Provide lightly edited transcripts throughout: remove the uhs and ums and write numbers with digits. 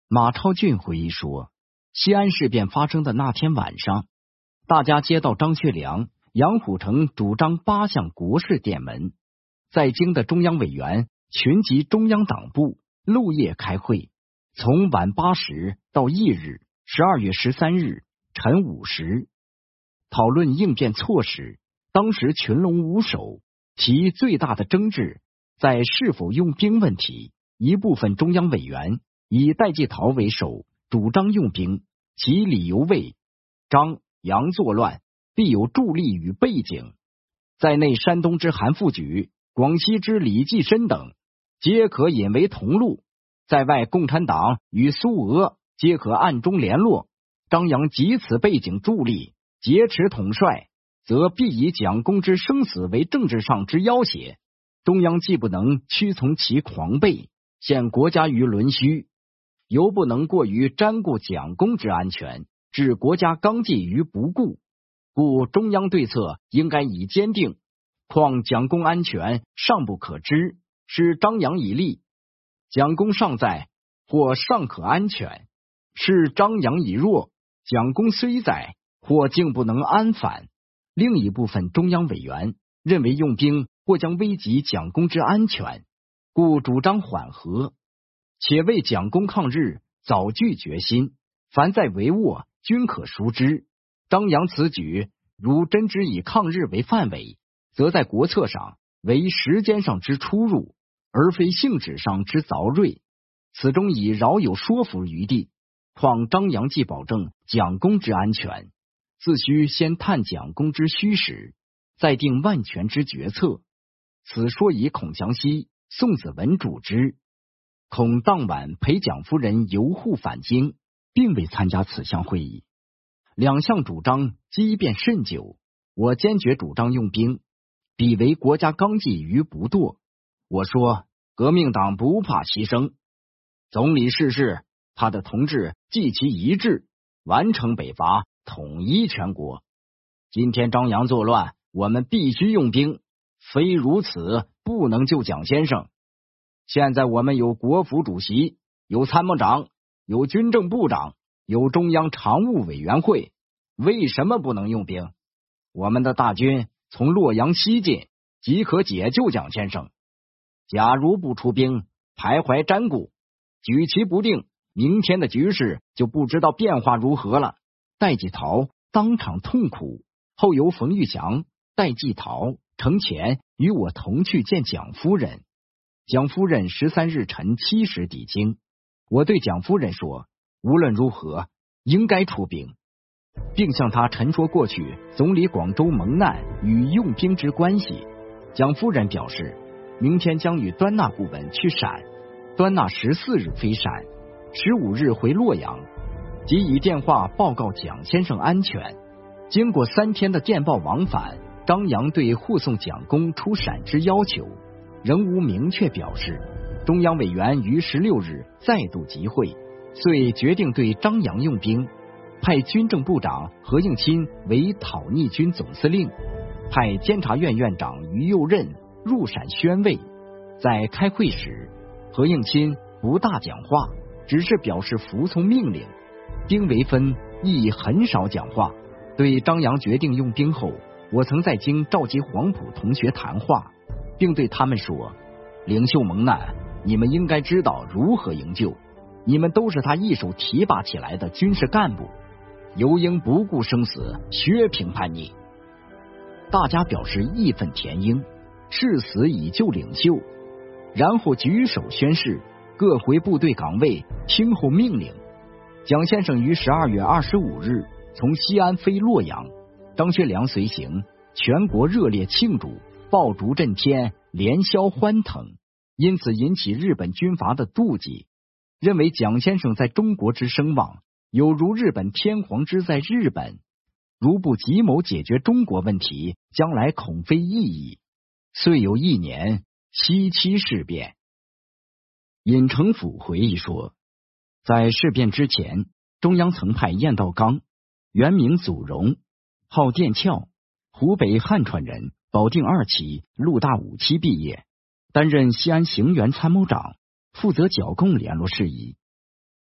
马超俊回忆说，西安事变发生的那天晚上，大家接到张学良、杨虎城主张8项国事电文，在京的中央委员群集中央党部，漏夜开会，从晚8时到翌日12月13日晨5时，讨论应变措施。当时群龙无首，其最大的争执在是否用兵问题。一部分中央委员以戴季陶为首，主张用兵，其理由为张杨作乱必有助力与背景。在内山东之韩复榘、广西之李济深等皆可引为同路，在外共产党与苏俄皆可暗中联络。张杨藉此背景助力，劫持统帅，则必以蒋公之生死为政治上之要挟。中央既不能屈从其狂悖，陷国家于沦虚，犹不能过于瞻顾蒋公之安全，置国家纲纪于不顾，故中央对策应该以坚定。况蒋公安全尚不可知，是张杨以立；蒋公尚在，或尚可安全，是张杨以弱；蒋公虽在，或竟不能安反。另一部分中央委员认为用兵或将危及蒋公之安全，故主张缓和，且为蒋公抗日早具决心，凡在帷幄均可熟知。张杨此举如真之以抗日为范围，则在国策上为时间上之出入，而非性质上之凿锐，此中已饶有说服余地。况张杨既保证蒋公之安全，自须先探蒋公之虚实，再定万全之决策。此说以孔祥熙、宋子文主之。孔当晚陪蒋夫人游沪返京，并未参加此项会议。两项主张激辩甚久，我坚决主张用兵，彼为国家纲纪于不堕。我说革命党不怕牺牲，总理逝世，他的同志继其遗志，完成北伐，统一全国。今天张杨作乱，我们必须用兵，非如此不能救蒋先生。现在我们有国府主席，有参谋长，有军政部长，有中央常务委员会，为什么不能用兵？我们的大军从洛阳西进，即可解救蒋先生。假如不出兵，徘徊瞻顾，举棋不定，明天的局势就不知道变化如何了。戴季陶当场痛苦，后由冯玉祥、戴季陶、程潜与我同去见蒋夫人。蒋夫人13日晨7时抵京。我对蒋夫人说，无论如何应该出兵，并向她陈说过去总理广州蒙难与用兵之关系。蒋夫人表示，明天将与端纳顾问去陕，端纳14日飞陕，15日回洛阳，即以电话报告蒋先生安全。经过3天的电报往返，张杨对护送蒋公出陕之要求仍无明确表示。中央委员于16日再度集会，遂决定对张杨用兵，派军政部长何应钦为讨逆军总司令，派监察院院长于右任入陕宣慰。在开会时，何应钦不大讲话，只是表示服从命令。丁惟汾亦很少讲话。对张杨决定用兵后，我曾在京召集黄埔同学谈话，并对他们说，领袖蒙难，你们应该知道如何营救，你们都是他一手提拔起来的军事干部，尤应不顾生死，削平叛逆。大家表示义愤填膺，誓死以救领袖，然后举手宣誓，各回部队岗位，听候命令。蒋先生于12月25日从西安飞洛阳，张学良随行，全国热烈庆祝，爆竹震天，连宵欢腾，因此引起日本军阀的妒忌，认为蒋先生在中国之声望有如日本天皇之在日本，如不急谋解决中国问题，将来恐非意义。遂有1年西期事变。尹成甫回忆说，在事变之前，中央曾派晏道刚，原名祖荣，号殿翘，湖北汉川人，保定2期陆大5期毕业，担任西安行辕参谋长，负责剿共联络事宜。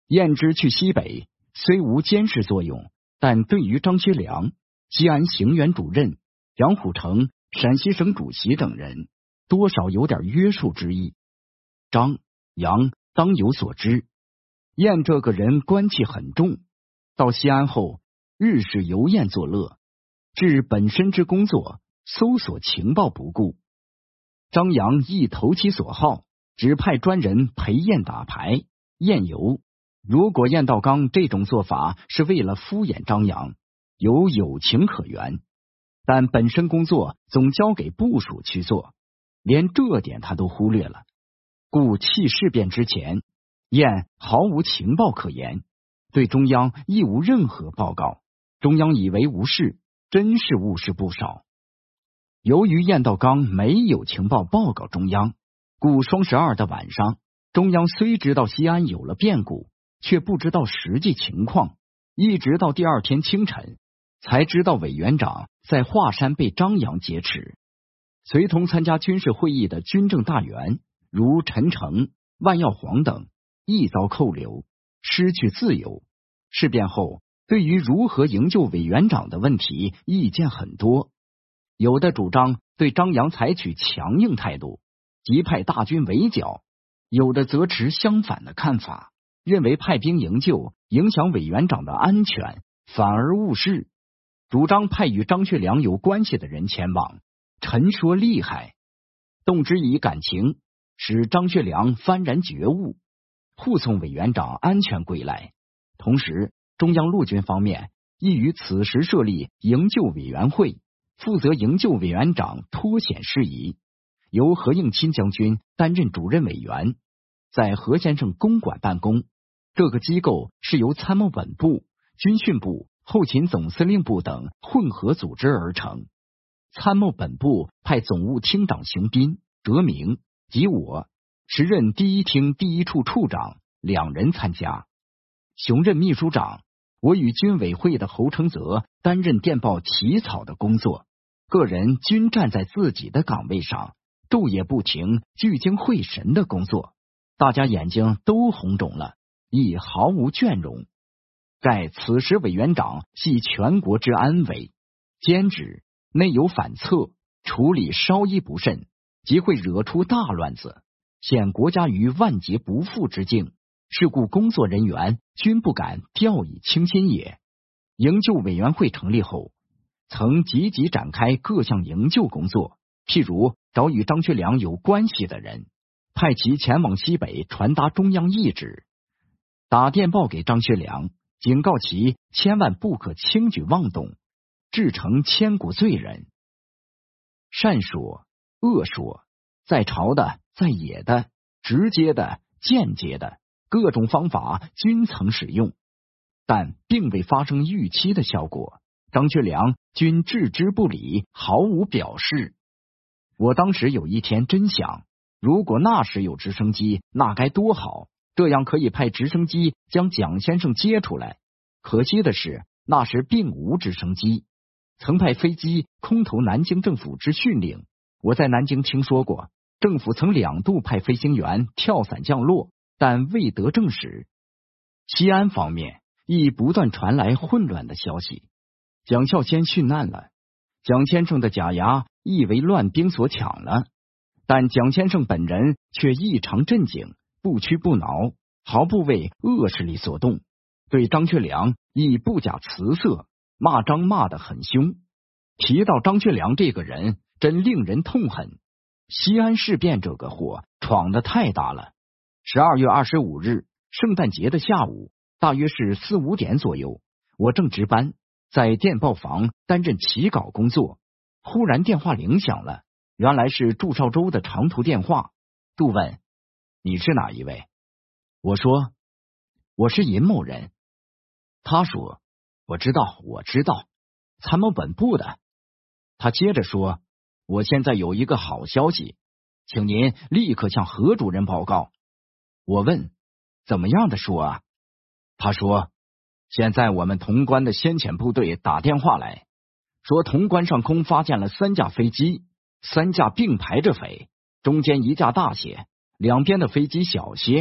燕之去西北虽无监视作用，但对于张学良、西安行辕主任、杨虎城陕西省主席等人，多少有点约束之意。张、杨当有所知，燕这个人官气很重，到西安后，日是游宴作乐，置本身之工作搜索情报不顾。张杨亦投其所好，只派专人陪宴打牌、宴游。如果晏道刚这种做法是为了敷衍张杨，有友情可原，但本身工作总交给部属去做，连这点他都忽略了。故弃事变之前，燕毫无情报可言，对中央亦无任何报告，中央以为无事，真是误事不少。由于晏道刚没有情报报告中央，故双12的晚上，中央虽知道西安有了变故，却不知道实际情况，一直到第二天清晨，才知道委员长在华山被张杨劫持。随同参加军事会议的军政大员如陈诚、万耀煌等亦遭扣留，失去自由。事变后，对于如何营救委员长的问题意见很多，有的主张对张杨采取强硬态度，即派大军围剿；有的则持相反的看法，认为派兵营救影响委员长的安全，反而误事，主张派与张学良有关系的人前往，陈说厉害，动之以感情，使张学良幡然觉悟，护送委员长安全归来。同时，中央陆军方面亦于此时设立营救委员会，负责营救委员长脱险事宜，由何应钦将军担任主任委员，在何先生公馆办公。这个机构是由参谋本部、军训部、后勤总司令部等混合组织而成。参谋本部派总务厅长熊斌、德明及我，时任第一厅第一处处长2人参加。熊任秘书长，我与军委会的侯承泽担任电报起草的工作，个人均站在自己的岗位上，昼夜不停，聚精会神的工作，大家眼睛都红肿了，亦毫无倦容。盖此时委员长系全国之安危，兼职内有反侧，处理稍一不慎，即会惹出大乱子，陷国家于万劫不复之境，是故工作人员均不敢掉以轻心也。营救委员会成立后，曾积极展开各项营救工作，譬如找与张学良有关系的人，派其前往西北传达中央意志，打电报给张学良，警告其千万不可轻举妄动，制成千古罪人。善说、恶说，在朝的、在野的、直接的、间接的，各种方法均曾使用，但并未发生预期的效果，张学良均置之不理，毫无表示。我当时有一天真想，如果那时有直升机，那该多好，这样可以派直升机将蒋先生接出来。可惜的是，那时并无直升机，曾派飞机空投南京政府之训令。我在南京听说过，政府曾2度派飞行员跳伞降落，但未得证实。西安方面亦不断传来混乱的消息，蒋孝谦殉难了，蒋先生的假牙亦为乱兵所抢了，但蒋先生本人却异常镇静，不屈不挠，毫不为恶势力所动，对张学良亦不假辞色，骂张骂得很凶。提到张学良这个人，真令人痛恨。西安事变这个祸闯得太大了。12月25日圣诞节的下午，大约是4、5点左右，我正值班，在电报房担任起稿工作，忽然电话铃响了，原来是祝绍周的长途电话。杜问：你是哪一位？我说：我是尹某人。他说：我知道，参谋本部的。他接着说：我现在有一个好消息，请您立刻向何主任报告。我问：怎么样的说啊？他说：现在我们潼关的先遣部队打电话来，说潼关上空发现了3架飞机，3架并排着飞，中间1架大些，两边的飞机小些，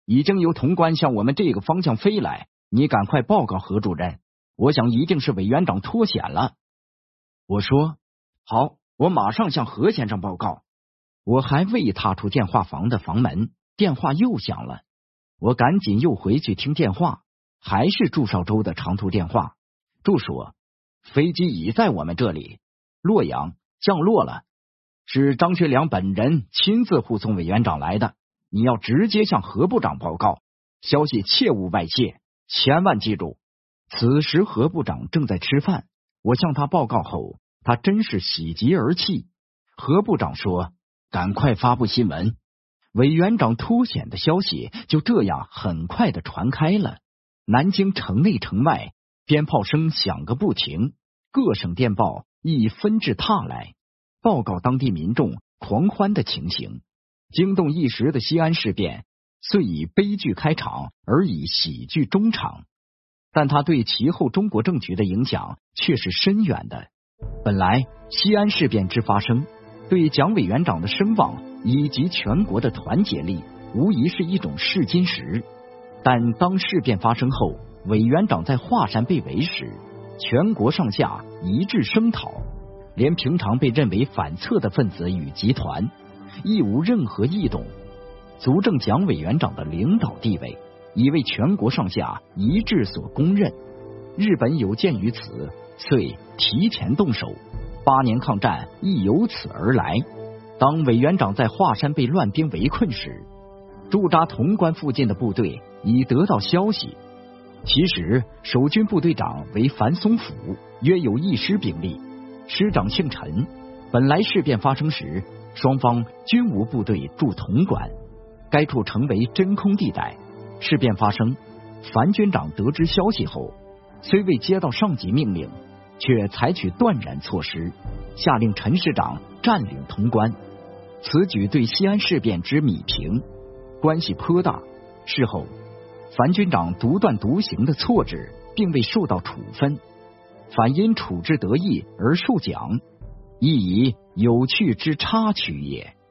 已经有潼关向我们这个方向飞来，你赶快报告何主任。我想一定是委员长脱险了。我说好，我马上向何先生报告。我还未踏出电话房的房门，电话又响了。我赶紧又回去听电话，还是祝绍周的长途电话。祝说飞机已在我们这里，洛阳降落了，是张学良本人亲自护送委员长来的，你要直接向何部长报告，消息切勿外泄，千万记住。此时何部长正在吃饭，我向他报告后，他真是喜极而泣。何部长说，赶快发布新闻，委员长脱险的消息就这样很快的传开了。南京城内城外鞭炮声响个不停，各省电报亦纷至沓来，报告当地民众狂欢的情形。惊动一时的西安事变虽以悲剧开场，而以喜剧终场，但它对其后中国政局的影响却是深远的。本来西安事变之发生，对蒋委员长的声望以及全国的团结力无疑是一种试金石。但当事变发生后，委员长在华山被围时，全国上下一致声讨，连平常被认为反侧的分子与集团亦无任何异动，足证蒋委员长的领导地位已为全国上下一致所公认。日本有鉴于此，遂提前动手，8年抗战亦由此而来。当委员长在华山被乱兵围困时，驻扎潼关附近的部队已得到消息。其实守军部队长为樊松甫，约有1师兵力，师长姓陈。本来事变发生时，双方均无部队驻潼关，该处成为真空地带。事变发生，樊军长得知消息后，虽未接到上级命令，却采取断然措施，下令陈师长占领潼关。此举对西安事变之弭平关系颇大。事后樊军长独断独行的错置，并未受到处分，反因处置得意而受奖，亦以有趣之插曲也。